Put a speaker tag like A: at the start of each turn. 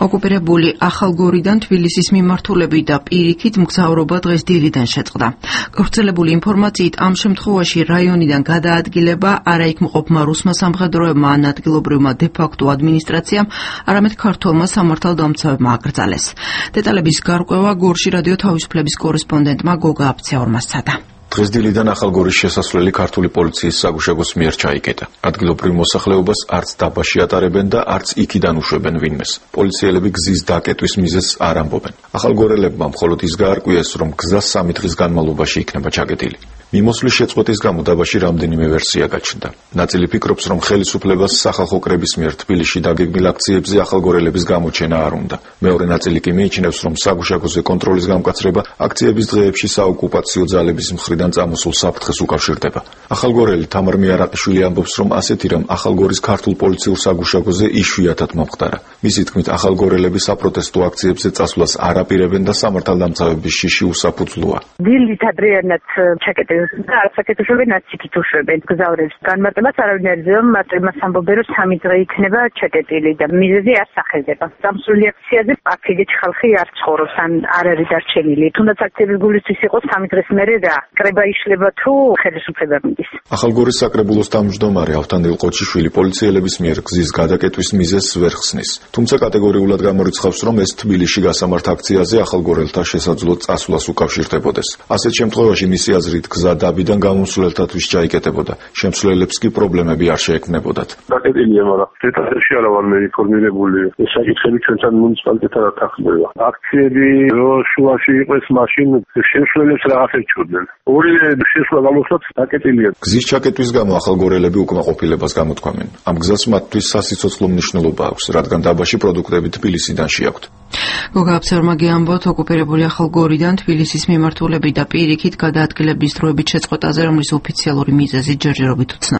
A: ოკუპირებული ახალგორიდან თბილისის მიმართულებით და პირიქით მგზავრობა დღეს დილიდან შეწყდა. გავრცელებული ინფორმაციით ამ შემთხვევაში რაიონიდან გადაადგილება არა იქ მყოფმა რუსმა სამხედროებმა ან ადგილობრივმა დე-ფაქტო ადმინისტრაციამ, არამედ ქართველმა სამართალდამცავებმა აკრძალეს. დეტალების გარკვევა გორში რადიო თავისუფლების კორესპონდენტმა გოგა აფცეორმა სცადა.
B: დღეს დილიდან ახალგორის შესასვლელი ქართული პოლიციის საგუშაგოს მიერ ჩაიკეტა. ადგილობრივ მოსახლეობას არც დაბაში ატარებენ და არც იქიდან უშვებენ ვინმეს. პოლიციელები გზის დაკეტვის მიზეზს არ ამბობენ. ახალგორელებმა მხოლოდ ის გაარკვიეს, რომ გზა 3 დღის განმავლობაში იქნება ჩაკეტილი. მიმოსვლის შეწყვეტის გამო დაბაში რამდენიმე ვერსია გაჩნდა. ნაწილი ფიქრობს, რომ ხელისუფლებას სახალხო კრების მიერ თბილისში დაგეგმილ აქციებზე ახალგორელების გამოჩენა არ უნდა. მეორე ნაწილი კი მიიჩნევს, რომ საგუშაგოზე კონტროლის გამკაცრება აქციების დღეებში საოკუპაციო ძალების მხრიდან წამოსულ საფრთხეს უკავშირდება. ახალგორელი თამარ მიარაყიშვილი ამბობს, რომ ასეთი რამ ახალგორის ქართულ პოლიციურ საგუშაგოზე იშვიათად მომხდარა. მისი თქმით, ახალგორელები საპროტესტო აქციებზე წასვლას არ აპირებენ და სამართალდამცავების შიში უსაფუძვლოა.
C: დილით ადრეანად ჩაკეტეს და არასაკეთ უშვებენ, არც იქით უშვებენ გზავრებს. განმარტებას არავინ არ იძლევა, მათ იმას ამბობენ, რომ 3 დღე იქნება ჩაკეტილი და მიზეზი არ სახელდება. სამსრული აქციაზე აქ-იქით ხალხი არ ცხოვრობს, ან არ არის დარჩენილი. თუნდაც აქციების გულისთვის იყო 3 დღის მერე და კრება იშლება თუ ხელისუფლება მიდის.
B: ახალგორის საკრებულოს თავმჯდომარე ავთანდილ ყოჩიშვილი პოლიციელების მიერ გზის გადაკეტვის მიზეზს ვერ ხსნის. თუმცა კატეგორიულად გამორიცხავს, რომ ეს თბილისში გასამართ აქციაზე ახალგორელთა შესაძლო წასვლას უკავშირდებოდეს. ასეთ შემთხვევაში მისი აზრით გზა დაბიდან გამომსვლელთათვის ჩაიკეტებოდა. შემსვლელებს კი პრობლემები არ შეექმნებოდათ.
D: დაკეტილია, მაგრამ დეტალებში არ ვარ მე ინფორმირებული. ეს საკითხები ჩვენთან მუნიციპალიტეტთან არ თანხმდება. აქციები რო შუაში იყოს, მაშინ შემსვლელებს რაღაც ეჩვენენ. ორივე შესვლა გამოსვლაც დაკეტილია.
B: გზის ჩაკეტვის გამო ახალგორელები უკმაყოფილებას გამოთქვამენ. ამ გზას მათთვის სასიცოცხლო მნიშვნელობა აქვს, რადგან დაბაში პროდუქტები თბილისიდან შეაქვთ.
A: გოგა აფცეორმა გეამბოთ, ოკუპირებული ახალგორიდან თბილისის მიმართულებით და პირიქით გადაადგილების დროებით შეწყვეტაზე, რომლის ოფიციალური მიზეზი ჯერჯერობით უცნაურია.